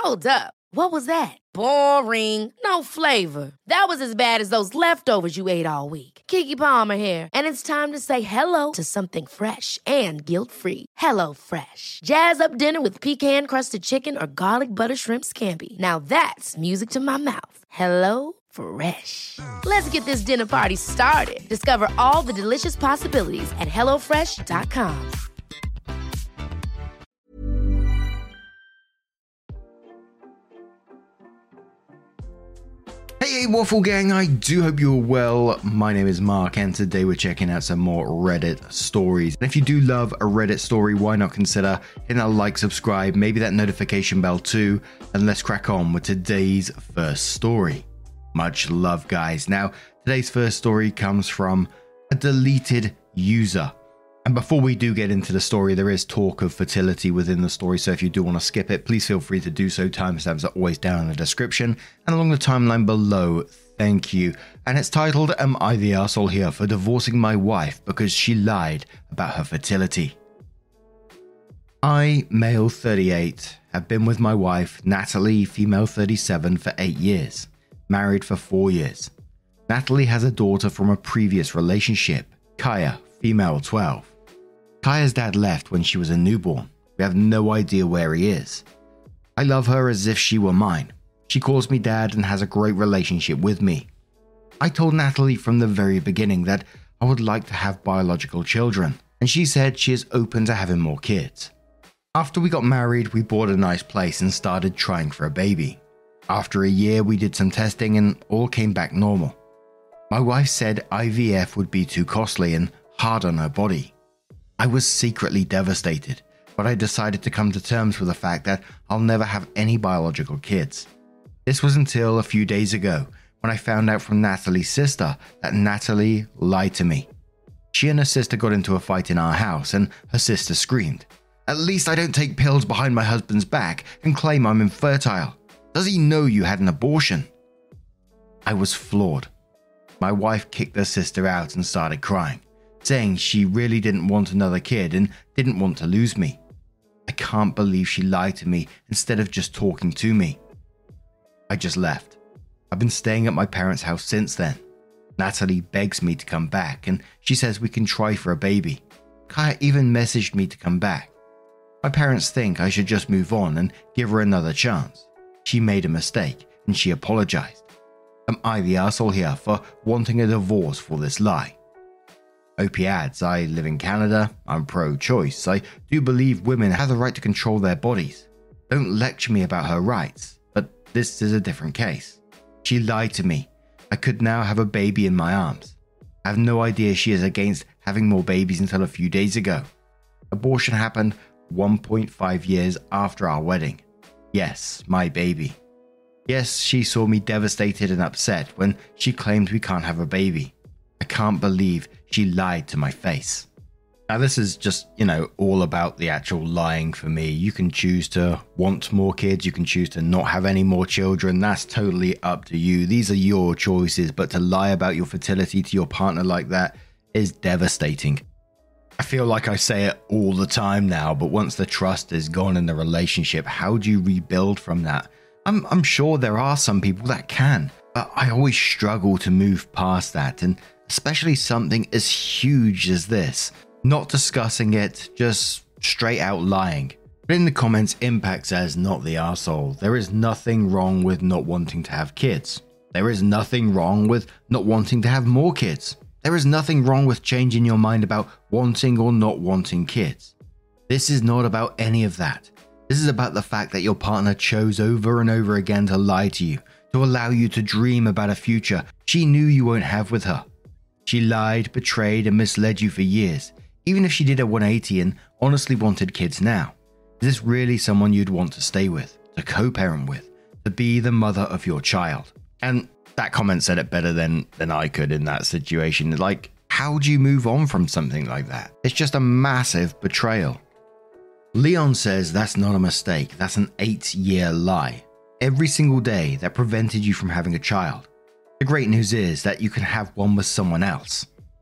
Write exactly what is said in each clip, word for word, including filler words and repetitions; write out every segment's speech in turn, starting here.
Hold up. What was that? Boring. No flavor. That was as bad as those leftovers you ate all week. Keke Palmer here, and it's time to say hello to something fresh and guilt-free. Hello Fresh. Jazz up dinner with pecan-crusted chicken or garlic butter shrimp scampi. Now that's music to my mouth. Hello Fresh. Let's get this dinner party started. Discover all the delicious possibilities at hello fresh dot com. Hey, Waffle Gang, I do hope you're well. My name is Mark, and today we're checking out some more Reddit stories. And if you do love a Reddit story, why not consider hitting a like, subscribe, maybe that notification bell too, and let's crack on with today's first story. Much love, guys. Now, today's first story comes from a deleted user. And before we do get into the story, there is talk of fertility within the story, so if you do want to skip it, please feel free to do so. Timestamps are always down in the description and along the timeline below. Thank you. And it's titled, Am I the Arsehole Here for Divorcing My Wife Because She Lied About Her Fertility? I, male thirty-eight, have been with my wife, Natalie, female thirty-seven, for eight years. Married for four years. Natalie has a daughter from a previous relationship, Kaya, female twelve. Kaya's dad left when she was a newborn. We have no idea where he is. I love her as if she were mine. She calls me dad and has a great relationship with me. I told Natalie from the very beginning that I would like to have biological children, and she said she is open to having more kids. After we got married, we bought a nice place and started trying for a baby. After a year, we did some testing and all came back normal. My wife said I V F would be too costly and hard on her body. I was secretly devastated, but I decided to come to terms with the fact that I'll never have any biological kids. This was until a few days ago when I found out from Natalie's sister that Natalie lied to me. She and her sister got into a fight in our house and her sister screamed, "At least I don't take pills behind my husband's back and claim I'm infertile. Does he know you had an abortion?" I was floored. My wife kicked her sister out and started crying, saying she really didn't want another kid and didn't want to lose me. I can't believe she lied to me instead of just talking to me. I just left. I've been staying at my parents' house since then. Natalie begs me to come back and she says we can try for a baby. Kaya even messaged me to come back. My parents think I should just move on and give her another chance. She made a mistake and she apologized. Am I the arsehole here for wanting a divorce for this lie? O P adds, I live in Canada, I'm pro-choice, I do believe women have the right to control their bodies. Don't lecture me about her rights, but this is a different case. She lied to me. I could now have a baby in my arms. I have no idea she is against having more babies until a few days ago. Abortion happened one point five years after our wedding. Yes, my baby. Yes, she saw me devastated and upset when she claimed we can't have a baby. I can't believe she lied to my face. Now this is just, you know, all about the actual lying for me. You can choose to want more kids, you can choose to not have any more children. That's totally up to you. These are your choices, but to lie about your fertility to your partner like that is devastating. I feel like I say it all the time now, but once the trust is gone in the relationship, how do you rebuild from that? I'm, I'm sure there are some people that can, but I always struggle to move past that, and especially something as huge as this. Not discussing it, just straight out lying. But in the comments, Impact says, not the arsehole. There is nothing wrong with not wanting to have kids. There is nothing wrong with not wanting to have more kids. There is nothing wrong with changing your mind about wanting or not wanting kids. This is not about any of that. This is about the fact that your partner chose over and over again to lie to you, to allow you to dream about a future she knew you won't have with her. She lied, betrayed, and misled you for years, even if she did a one eighty and honestly wanted kids now. Is this really someone you'd want to stay with, to co-parent with, to be the mother of your child? And that comment said it better than, than I could in that situation. Like, how do you move on from something like that? It's just a massive betrayal. Leon says that's not a mistake, that's an eight-year lie. Every single day that prevented you from having a child. The great news is that you can have one with someone else.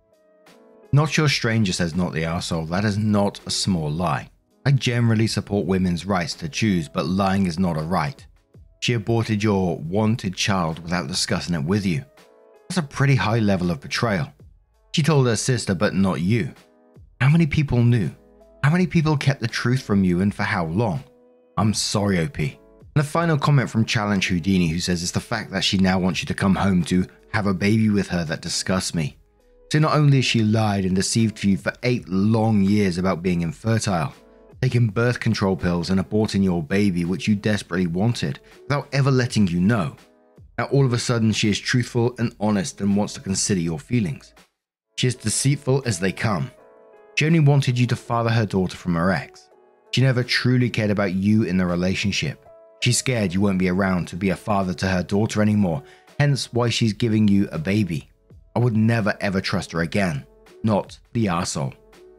Not Your Stranger says not the arsehole. That is not a small lie. I generally support women's rights to choose, but lying is not a right. She aborted your wanted child without discussing it with you. That's a pretty high level of betrayal. She told her sister, but not you. How many people knew? How many people kept the truth from you, and for how long? I'm sorry, O P. And the final comment from Challenge Houdini, who says it's the fact that she now wants you to come home to have a baby with her that disgusts me. So not only has she lied and deceived you for eight long years about being infertile, taking birth control pills and aborting your baby which you desperately wanted without ever letting you know. Now all of a sudden she is truthful and honest and wants to consider your feelings. She is deceitful as they come. She only wanted you to father her daughter from her ex. She never truly cared about you in the relationship. She's scared you won't be around to be a father to her daughter anymore, hence why she's giving you a baby. I would never ever trust her again. Not the arsehole.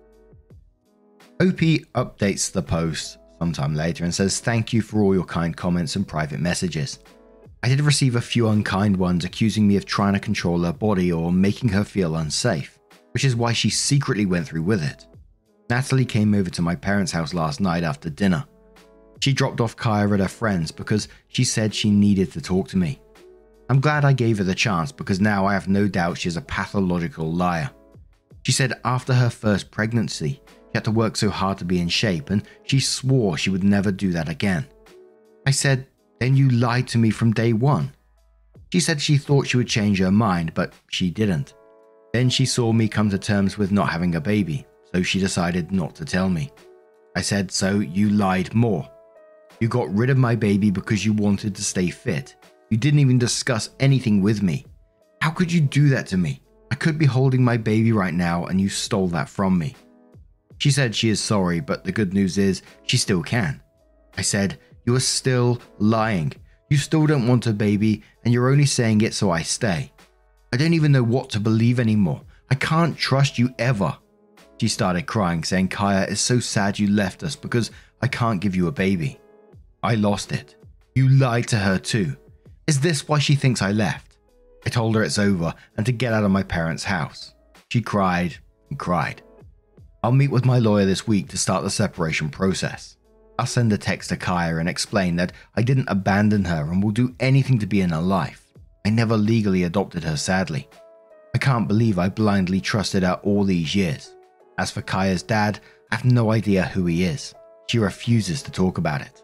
O P updates the post sometime later and says, "Thank you for all your kind comments and private messages. I did receive a few unkind ones accusing me of trying to control her body or making her feel unsafe, which is why she secretly went through with it. Natalie came over to my parents' house last night after dinner. She dropped off Kaya at her friend's because she said she needed to talk to me. I'm glad I gave her the chance because now I have no doubt she is a pathological liar. She said after her first pregnancy, she had to work so hard to be in shape and she swore she would never do that again. I said, then you lied to me from day one. She said she thought she would change her mind, but she didn't. Then she saw me come to terms with not having a baby, so she decided not to tell me. I said, so you lied more. You got rid of my baby because you wanted to stay fit. You didn't even discuss anything with me. How could you do that to me? I could be holding my baby right now and you stole that from me. She said she is sorry, but the good news is she still can. I said, you are still lying. You still don't want a baby and you're only saying it so I stay. I don't even know what to believe anymore. I can't trust you ever. She started crying, saying Kaya is so sad you left us because I can't give you a baby. I lost it. You lied to her too. Is this why she thinks I left? I told her it's over and to get out of my parents' house. She cried and cried. I'll meet with my lawyer this week to start the separation process. I'll send a text to Kaya and explain that I didn't abandon her and will do anything to be in her life. I never legally adopted her, sadly. I can't believe I blindly trusted her all these years. As for Kaya's dad, I have no idea who he is. She refuses to talk about it.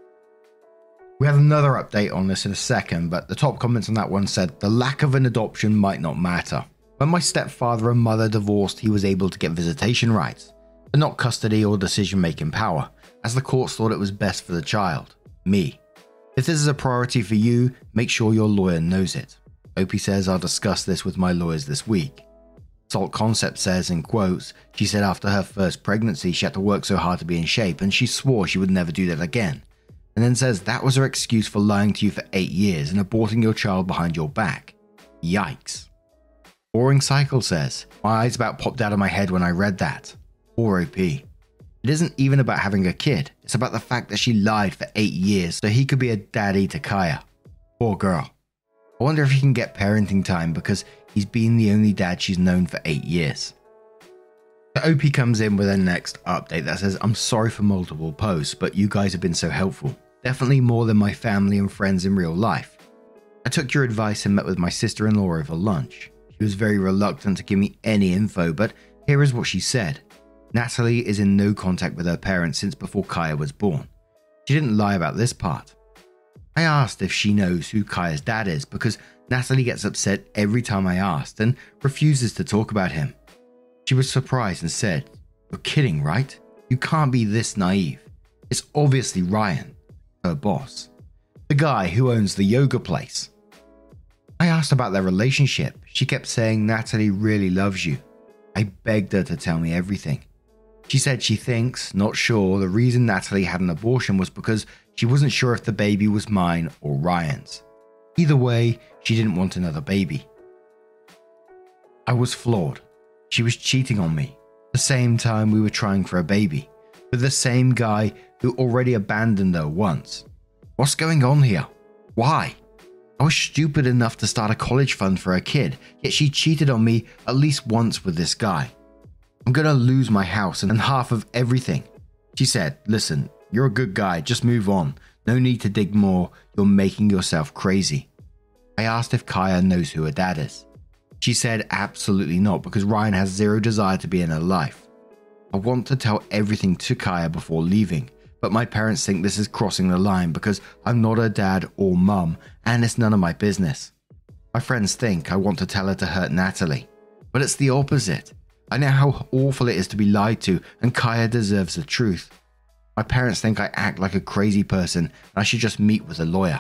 We have another update on this in a second, but the top comments on that one said, the lack of an adoption might not matter. When my stepfather and mother divorced, he was able to get visitation rights, but not custody or decision-making power, as the courts thought it was best for the child, me. If this is a priority for you, make sure your lawyer knows it. O P says I'll discuss this with my lawyers this week. Salt Concept says, in quotes, she said after her first pregnancy she had to work so hard to be in shape and she swore she would never do that again. And then says that was her excuse for lying to you for eight years and aborting your child behind your back. Yikes. Boring Cycle says, my eyes about popped out of my head when I read that. Poor O P. It isn't even about having a kid, it's about the fact that she lied for eight years so he could be a daddy to Kaya. Poor girl. I wonder if he can get parenting time because he's been the only dad she's known for eight years. The O P comes in with a next update that says, I'm sorry for multiple posts, but you guys have been so helpful. Definitely more than my family and friends in real life. I took your advice and met with my sister-in-law over lunch. She was very reluctant to give me any info, but here is what she said. Natalie is in no contact with her parents since before Kaya was born. She didn't lie about this part. I asked if she knows who Kaya's dad is because Natalie gets upset every time I asked and refuses to talk about him. She was surprised and said, you're kidding, right? You can't be this naive. It's obviously Ryan, her boss, the guy who owns the yoga place. I asked about their relationship. She kept saying Natalie really loves you. I begged her to tell me everything. She said she thinks, not sure, the reason Natalie had an abortion was because she wasn't sure if the baby was mine or Ryan's. Either way, she didn't want another baby. I was floored. She was cheating on me. The same time we were trying for a baby. With the same guy who already abandoned her once. What's going on here? Why? I was stupid enough to start a college fund for a kid, yet she cheated on me at least once with this guy. I'm gonna lose my house and half of everything. She said, listen, you're a good guy, just move on. No need to dig more, you're making yourself crazy. I asked if Kaya knows who her dad is. She said absolutely not, because Ryan has zero desire to be in her life. I want to tell everything to Kaya before leaving, but my parents think this is crossing the line because I'm not her dad or mum, and it's none of my business. My friends think I want to tell her to hurt Natalie, but it's the opposite. I know how awful it is to be lied to, and Kaya deserves the truth. My parents think I act like a crazy person and I should just meet with a lawyer.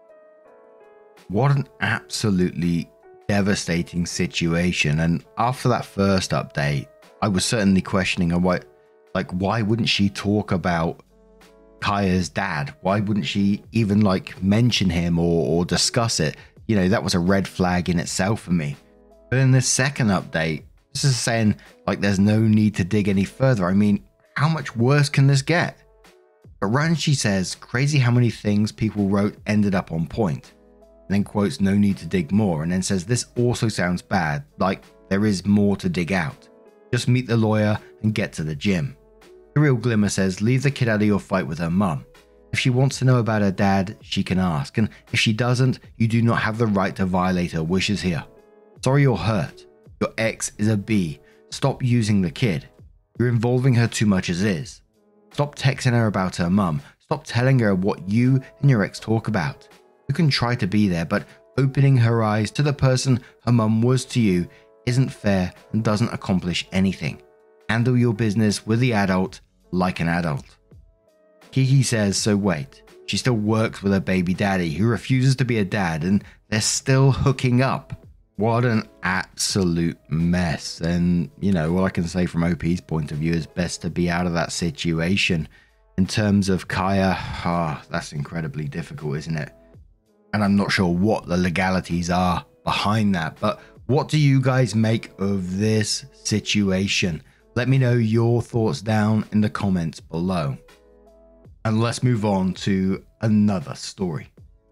What an absolutely devastating situation. And after that first update, I was certainly questioning her, why, like, why wouldn't she talk about Kaya's dad? Why wouldn't she even like mention him or, or discuss it? You know, that was a red flag in itself for me. But in this second update, this is saying like there's no need to dig any further. I mean, how much worse can this get? But Ryan, she says, crazy how many things people wrote ended up on point. And then quotes no need to dig more, and then says this also sounds bad, like there is more to dig out. Just meet the lawyer and get to the gym. The Real Glimmer says leave the kid out of your fight with her mum. If she wants to know about her dad, she can ask, and if she doesn't, you do not have the right to violate her wishes here. Sorry you're hurt. Your ex is a B. Stop using the kid. You're involving her too much as is. Stop texting her about her mum. Stop telling her what you and your ex talk about. You can try to be there, but opening her eyes to the person her mum was to you isn't fair and doesn't accomplish anything. Handle your business with the adult like an adult. Kiki says, so wait, she still works with her baby daddy who refuses to be a dad, and they're still hooking up. What an absolute mess. And, you know, all I can say from O P's point of view is best to be out of that situation. In terms of Kaya, ah, oh, that's incredibly difficult, isn't it? And I'm not sure what the legalities are behind that, but what do you guys make of this situation? Let me know your thoughts down in the comments below. And let's move on to another story.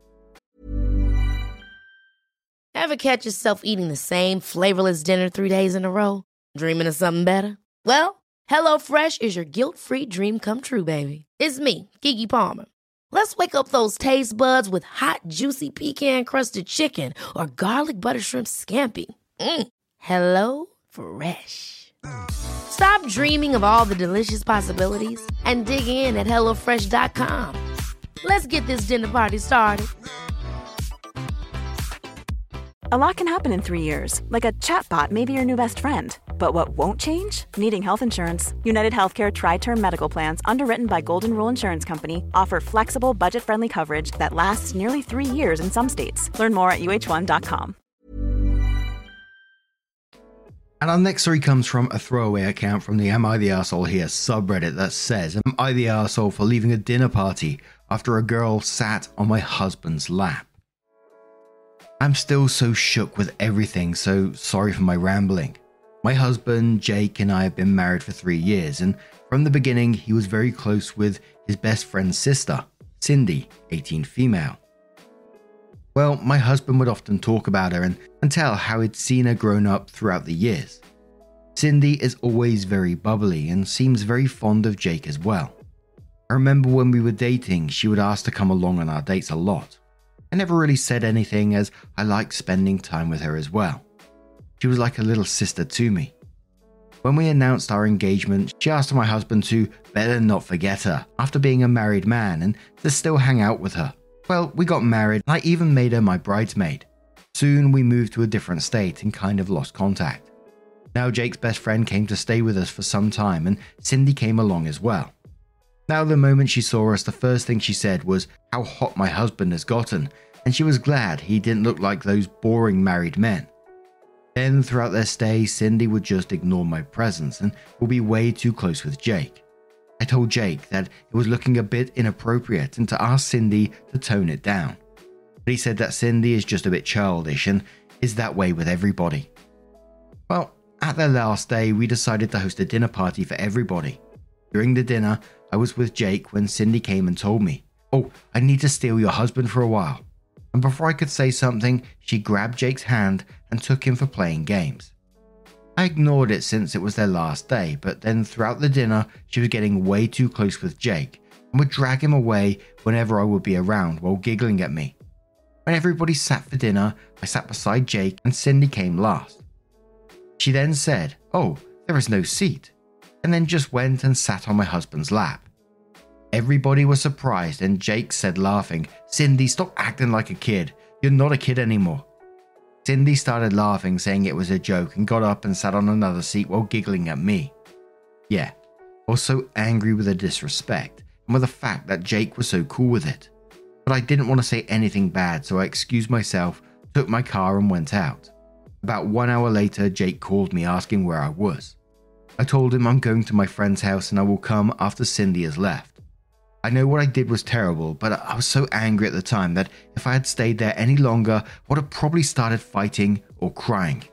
Ever catch yourself eating the same flavorless dinner three days in a row? Dreaming of something better? Well, HelloFresh is your guilt-free dream come true, baby. It's me, Keke Palmer. Let's wake up those taste buds with hot, juicy pecan-crusted chicken or garlic butter shrimp scampi. Mm. Hello Fresh. Stop dreaming of all the delicious possibilities and dig in at hello fresh dot com. Let's get this dinner party started. A lot can happen in three years, like a chatbot may be your new best friend. But what won't change? Needing health insurance. United Healthcare Tri-Term Medical Plans, underwritten by Golden Rule Insurance Company, offer flexible, budget-friendly coverage that lasts nearly three years in some states. Learn more at U H one dot com. And our next story comes from a throwaway account from the Am I the Arsehole Here subreddit that says, am I the arsehole for leaving a dinner party after a girl sat on my husband's lap? I'm still so shook with everything, so sorry for my rambling. My husband, Jake, and I have been married for three years, and from the beginning, he was very close with his best friend's sister, Cindy, eighteen female. Well, my husband would often talk about her and, and tell how he'd seen her grown up throughout the years. Cindy is always very bubbly and seems very fond of Jake as well. I remember when we were dating, she would ask to come along on our dates a lot. I never really said anything as I liked spending time with her as well. She was like a little sister to me. When we announced our engagement, she asked my husband to better not forget her after being a married man and to still hang out with her. Well, we got married and I even made her my bridesmaid. Soon we moved to a different state and kind of lost contact. Now Jake's best friend came to stay with us for some time and Cindy came along as well. Now the moment she saw us, the first thing she said was how hot my husband has gotten, and she was glad he didn't look like those boring married men. Then throughout their stay, Cindy would just ignore my presence and would be way too close with Jake. I told Jake that it was looking a bit inappropriate and to ask Cindy to tone it down. But he said that Cindy is just a bit childish and is that way with everybody. Well, at their last day, we decided to host a dinner party for everybody. During the dinner, I was with Jake when Cindy came and told me, "Oh, I need to steal your husband for a while." And before I could say something, she grabbed Jake's hand and took him for playing games. I ignored it since it was their last day, but then throughout the dinner, she was getting way too close with Jake, and would drag him away whenever I would be around while giggling at me. When everybody sat for dinner, I sat beside Jake and Cindy came last. She then said, "Oh, there is no seat," and then just went and sat on my husband's lap. Everybody was surprised and Jake said laughing, "Cindy, stop acting like a kid. You're not a kid anymore." Cindy started laughing, saying it was a joke, and got up and sat on another seat while giggling at me. Yeah, I was so angry with the disrespect and with the fact that Jake was so cool with it. But I didn't want to say anything bad, so I excused myself, took my car and went out. About one hour later, Jake called me asking where I was. I told him I'm going to my friend's house and I will come after Cindy has left. I know what I did was terrible, but I was so angry at the time that if I had stayed there any longer, I would have probably started fighting or crying.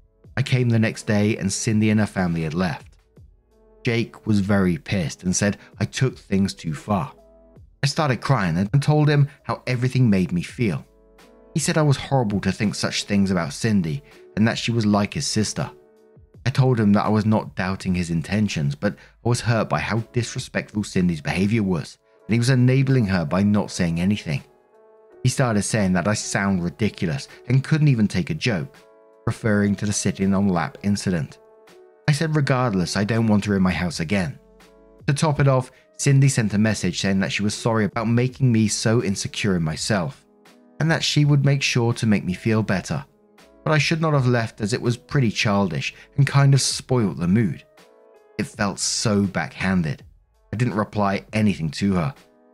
I came the next day and Cindy and her family had left. Jake was very pissed and said I took things too far. I started crying and told him how everything made me feel. He said I was horrible to think such things about Cindy and that she was like his sister. I told him that I was not doubting his intentions, but I was hurt by how disrespectful Cindy's behavior was, and he was enabling her by not saying anything. He started saying that I sound ridiculous and couldn't even take a joke, referring to the sitting on the lap incident. I said regardless, I don't want her in my house again. To top it off, Cindy sent a message saying that she was sorry about making me so insecure in myself, and that she would make sure to make me feel better. But I should not have left as it was pretty childish and kind of spoilt the mood. It felt so backhanded. I didn't reply anything to her.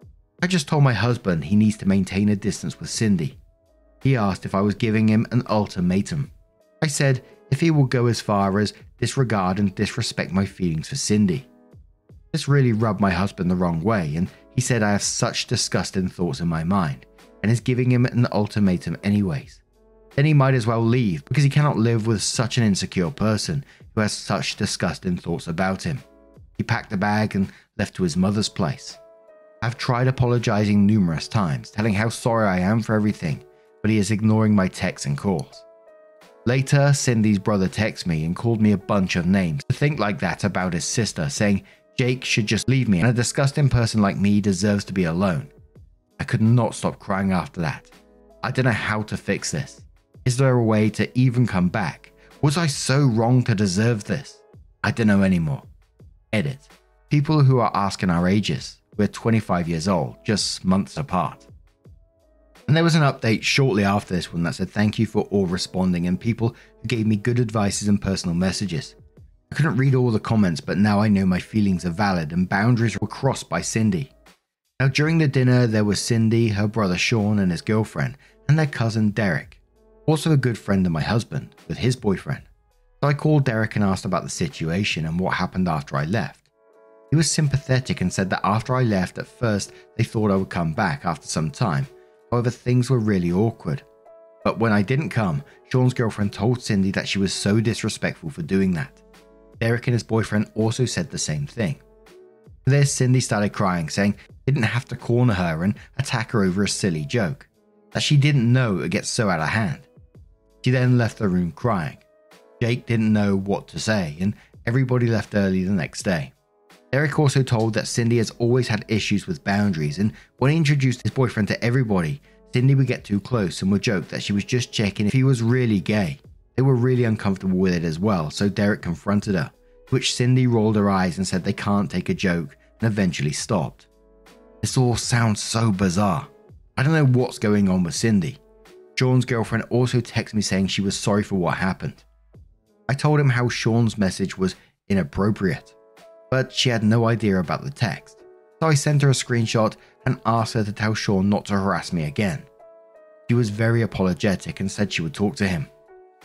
I just told my husband he needs to maintain a distance with Cindy. He asked if I was giving him an ultimatum. I said if he will go as far as disregard and disrespect my feelings for Cindy. This really rubbed my husband the wrong way, and he said I have such disgusting thoughts in my mind and is giving him an ultimatum anyways. Then he might as well leave because he cannot live with such an insecure person who has such disgusting thoughts about him. He packed a bag and left to his mother's place. I've tried apologizing numerous times, telling how sorry I am for everything, but he is ignoring my texts and calls. Later, Cindy's brother texted me and called me a bunch of names to think like that about his sister, saying Jake should just leave me and a disgusting person like me deserves to be alone. I could not stop crying after that. I don't know how to fix this. Is there a way to even come back? Was I so wrong to deserve this? I don't know anymore. Edit. People who are asking our ages. We're twenty-five years old, just months apart. And there was an update shortly after this one that said thank you for all responding and people who gave me good advices and personal messages. I couldn't read all the comments, but now I know my feelings are valid and boundaries were crossed by Cindy. Now during the dinner there was Cindy, her brother Sean and his girlfriend, and their cousin Derek. Also a good friend of my husband, with his boyfriend. So I called Derek and asked about the situation and what happened after I left. He was sympathetic and said that after I left at first they thought I would come back after some time, however things were really awkward. But when I didn't come, Sean's girlfriend told Cindy that she was so disrespectful for doing that. Derek and his boyfriend also said the same thing. For this, Cindy started crying, saying he didn't have to corner her and attack her over a silly joke, that she didn't know it would get so out of hand. She then left the room crying. Jake didn't know what to say, and everybody left early the next day. Derek also told that Cindy has always had issues with boundaries, and when he introduced his boyfriend to everybody, Cindy would get too close and would joke that she was just checking if he was really gay. They were really uncomfortable with it as well, so Derek confronted her, to which Cindy rolled her eyes and said they can't take a joke, and eventually stopped. This all sounds so bizarre. I don't know what's going on with Cindy. Sean's girlfriend also texted me saying she was sorry for what happened. I told him how Sean's message was inappropriate, but she had no idea about the text. So I sent her a screenshot and asked her to tell Sean not to harass me again. She was very apologetic and said she would talk to him.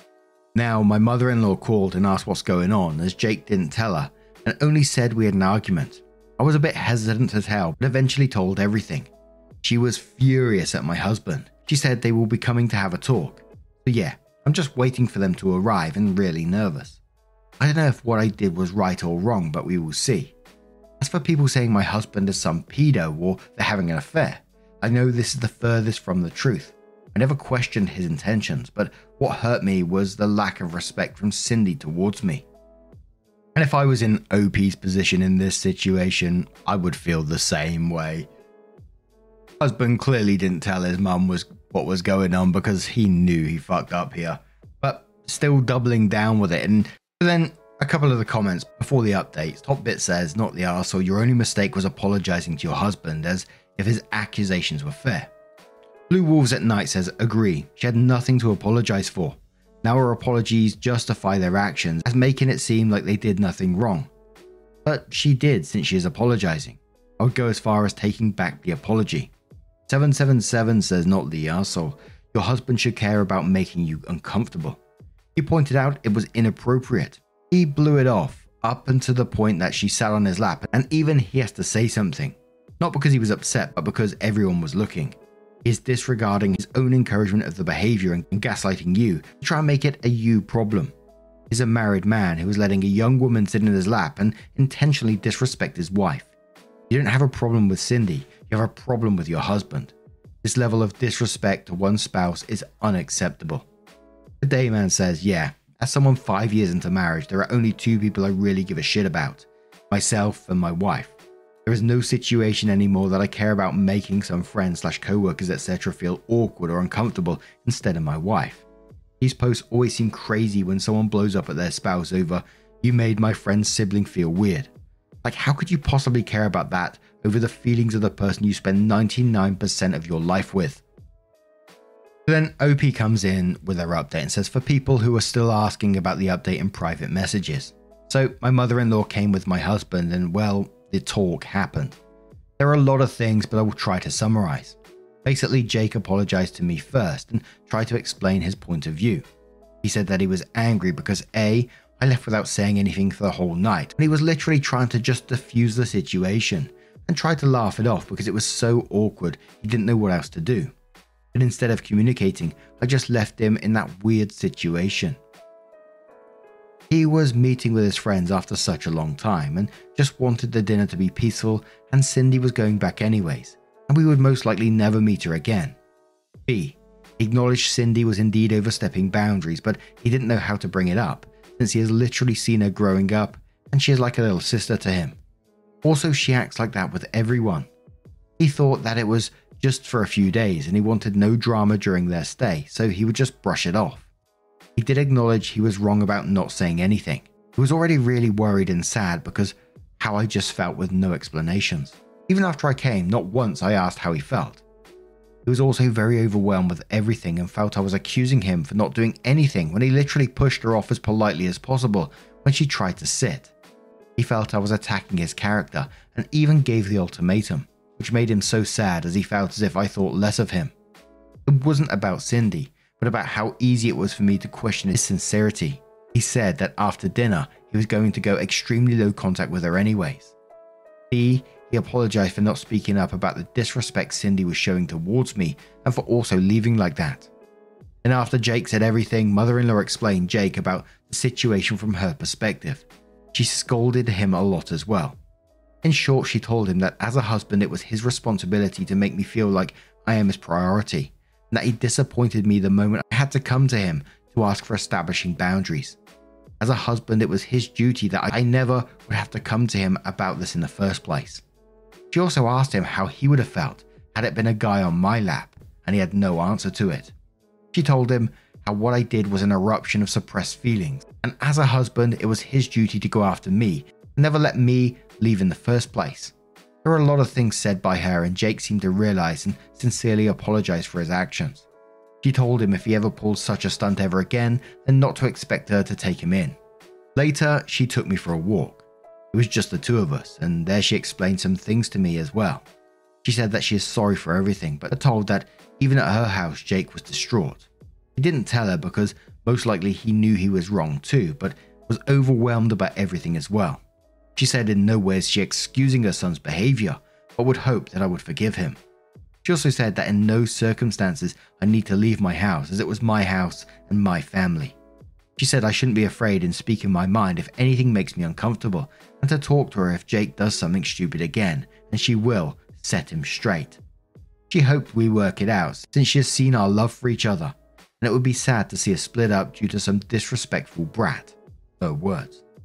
Now, my mother-in-law called and asked what's going on, as Jake didn't tell her and only said we had an argument. I was a bit hesitant to tell, but eventually told everything. She was furious at my husband. She said they will be coming to have a talk. So yeah, I'm just waiting for them to arrive and really nervous. I don't know if what I did was right or wrong, but we will see. As for people saying my husband is some pedo or they're having an affair, I know this is the furthest from the truth. I never questioned his intentions, but what hurt me was the lack of respect from Cindy towards me. And if I was in O P's position in this situation, I would feel the same way. Husband clearly didn't tell his mum was what was going on because he knew he fucked up here, but still doubling down with it. And then a couple of the comments before the updates. Top Bit says, not the arsehole, your only mistake was apologizing to your husband as if his accusations were fair. Blue Wolves at Night says, agree, she had nothing to apologize for. Now her apologies justify their actions as making it seem like they did nothing wrong. But she did, since she is apologizing. I would go as far as taking back the apology. seven seven seven says, not the arsehole, your husband should care about making you uncomfortable. He pointed out it was inappropriate. He blew it off, up until the point that she sat on his lap, and even he has to say something. Not because he was upset, but because everyone was looking. He is disregarding his own encouragement of the behavior and gaslighting you to try and make it a you problem. He's a married man who is letting a young woman sit in his lap and intentionally disrespect his wife. You don't have a problem with Cindy, you have a problem with your husband. This level of disrespect to one spouse is unacceptable. The Dayman says, yeah, as someone five years into marriage, there are only two people I really give a shit about, myself and my wife. There is no situation anymore that I care about making some friends slash co-workers et cetera feel awkward or uncomfortable instead of my wife. These posts always seem crazy when someone blows up at their spouse over, you made my friend's sibling feel weird. Like, how could you possibly care about that over the feelings of the person you spend ninety-nine percent of your life with? Then O P comes in with her update and says, for people who are still asking about the update in private messages. So my mother-in-law came with my husband and, well, the talk happened. There are a lot of things, but I will try to summarize. Basically, Jake apologized to me first and tried to explain his point of view. He said that he was angry because A, I left without saying anything for the whole night, and he was literally trying to just diffuse the situation and tried to laugh it off because it was so awkward he didn't know what else to do. But instead of communicating, I just left him in that weird situation. He was meeting with his friends after such a long time and just wanted the dinner to be peaceful, and Cindy was going back anyways, and we would most likely never meet her again. B. He acknowledged Cindy was indeed overstepping boundaries, but he didn't know how to bring it up, since he has literally seen her growing up, and she is like a little sister to him. Also, she acts like that with everyone. He thought that it was just for a few days and he wanted no drama during their stay, so he would just brush it off. He did acknowledge he was wrong about not saying anything. He was already really worried and sad because how I just felt with no explanations. Even after I came, not once I asked how he felt. He was also very overwhelmed with everything and felt I was accusing him for not doing anything when he literally pushed her off as politely as possible when she tried to sit. He felt I was attacking his character and even gave the ultimatum, which made him so sad as he felt as if I thought less of him. It wasn't about Cindy, but about how easy it was for me to question his sincerity. He said that after dinner, he was going to go extremely low contact with her anyways. B. He apologized for not speaking up about the disrespect Cindy was showing towards me and for also leaving like that. And after Jake said everything, mother-in-law explained Jake about the situation from her perspective. She scolded him a lot as well. In short, she told him that as a husband, it was his responsibility to make me feel like I am his priority, and that he disappointed me the moment I had to come to him to ask for establishing boundaries. As a husband, it was his duty that I never would have to come to him about this in the first place. She also asked him how he would have felt had it been a guy on my lap, and he had no answer to it. She told him how what I did was an eruption of suppressed feelings, and as a husband, it was his duty to go after me and never let me leave in the first place. There were a lot of things said by her, and Jake seemed to realize and sincerely apologize for his actions. She told him if he ever pulled such a stunt ever again, then not to expect her to take him in. Later, she took me for a walk. It was just the two of us, and there she explained some things to me as well. She said that she is sorry for everything, but told that even at her house, Jake was distraught. He didn't tell her because most likely he knew he was wrong too, but was overwhelmed about everything as well. She said in no way is she excusing her son's behavior, but would hope that I would forgive him. She also said that in no circumstances I need to leave my house, as it was my house and my family. She said I shouldn't be afraid and speak in my mind if anything makes me uncomfortable, and to talk to her if Jake does something stupid again, and she will set him straight. She hoped we work it out, since she has seen our love for each other, and it would be sad to see us split up due to some disrespectful brat. Her words.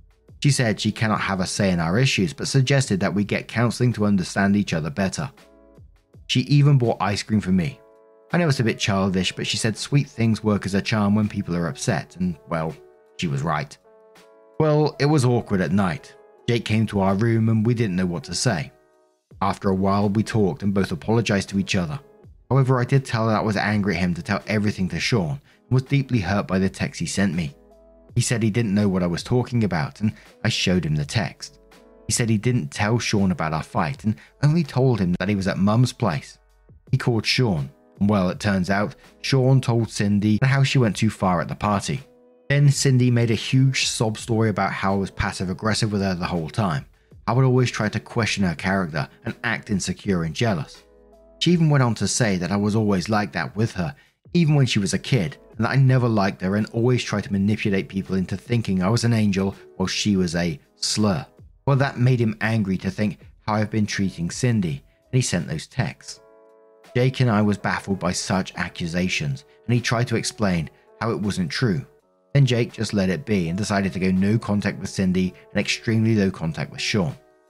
She said she cannot have a say in our issues, but suggested that we get counselling to understand each other better. She even bought ice cream for me. I know it's a bit childish, but she said sweet things work as a charm when people are upset, and well, she was right. Well, it was awkward at night. Jake came to our room and we didn't know what to say. After a while, we talked and both apologised to each other. However, I did tell her that I was angry at him to tell everything to Sean and was deeply hurt by the text he sent me. He said he didn't know what I was talking about and I showed him the text. He said he didn't tell Sean about our fight and only told him that he was at Mum's place. He called Sean, and well, it turns out Sean told Cindy how she went too far at the party. Then Cindy made a huge sob story about how I was passive aggressive with her the whole time. I would always try to question her character and act insecure and jealous. She even went on to say that I was always like that with her, even when she was a kid, and that I never liked her and always tried to manipulate people into thinking I was an angel while she was a slur. Well, that made him angry to think how I've been treating Cindy, and he sent those texts. Jake and I was baffled by such accusations, and he tried to explain how it wasn't true. Then Jake just let it be and decided to go no contact with Cindy and extremely low contact with Sean.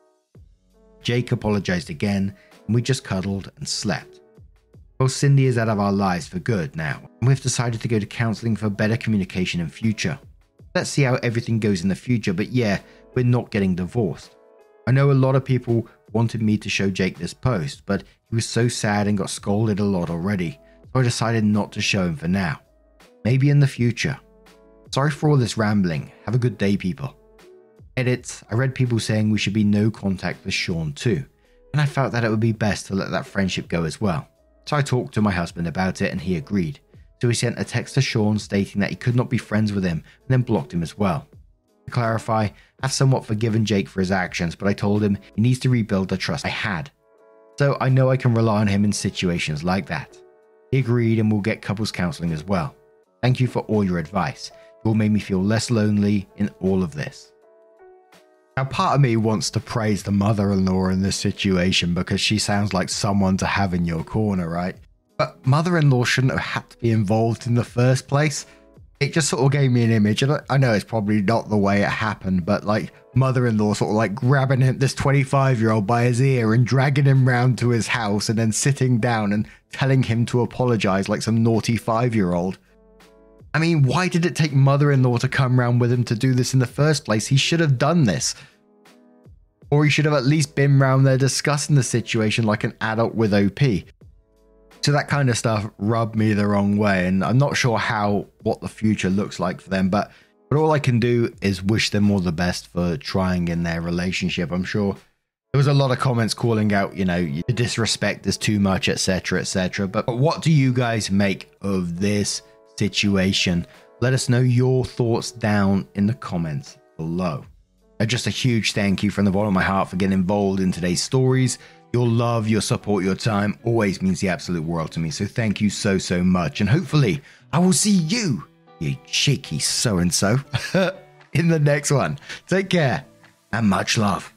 Jake apologized again, and we just cuddled and slept. Well, Cindy is out of our lives for good now, and we've decided to go to counselling for better communication in future. Let's see how everything goes in the future, but yeah, we're not getting divorced. I know a lot of people wanted me to show Jake this post, but he was so sad and got scolded a lot already, so I decided not to show him for now. Maybe in the future. Sorry for all this rambling. Have a good day, people. Edit, I read people saying we should be no contact with Sean too, and I felt that it would be best to let that friendship go as well. So I talked to my husband about it and he agreed. So he sent a text to Sean stating that he could not be friends with him and then blocked him as well. To clarify, I've somewhat forgiven Jake for his actions, but I told him he needs to rebuild the trust I had. So I know I can rely on him in situations like that. He agreed and will get couples counselling as well. Thank you for all your advice. It all made me feel less lonely in all of this. Now, part of me wants to praise the mother-in-law in this situation because she sounds like someone to have in your corner, right? But mother-in-law shouldn't have had to be involved in the first place. It just sort of gave me an image, and I know it's probably not the way it happened, but like mother-in-law sort of like grabbing him, this twenty-five-year-old by his ear and dragging him round to his house and then sitting down and telling him to apologize like some naughty five-year-old. I mean, why did it take mother-in-law to come round with him to do this in the first place? He should have done this. Or he should have at least been round there discussing the situation like an adult with O P. So that kind of stuff rubbed me the wrong way, and I'm not sure how, what the future looks like for them, but, but all I can do is wish them all the best for trying in their relationship. I'm sure there was a lot of comments calling out, you know, the disrespect is too much, et cetera, et cetera. But, but what do you guys make of this situation? Let us know your thoughts down in the comments below. And just a huge thank you from the bottom of my heart for getting involved in today's stories. Your love, your support, your time always means the absolute world to me. So thank you so, so much. And hopefully I will see you, you cheeky so-and-so, in the next one. Take care and much love.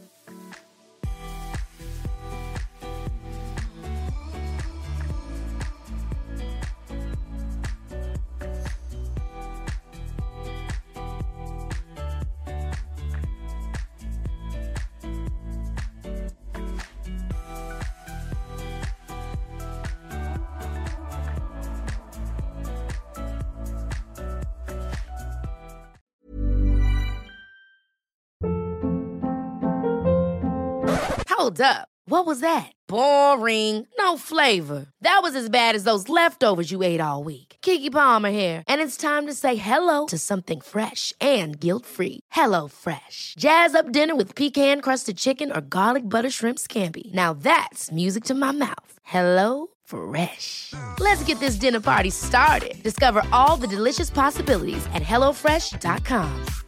Hold up. What was that? Boring. No flavor. That was as bad as those leftovers you ate all week. Keke Palmer here, and it's time to say hello to something fresh and guilt-free. Hello Fresh. Jazz up dinner with pecan-crusted chicken or garlic butter shrimp scampi. Now that's music to my mouth. Hello Fresh. Let's get this dinner party started. Discover all the delicious possibilities at hello fresh dot com.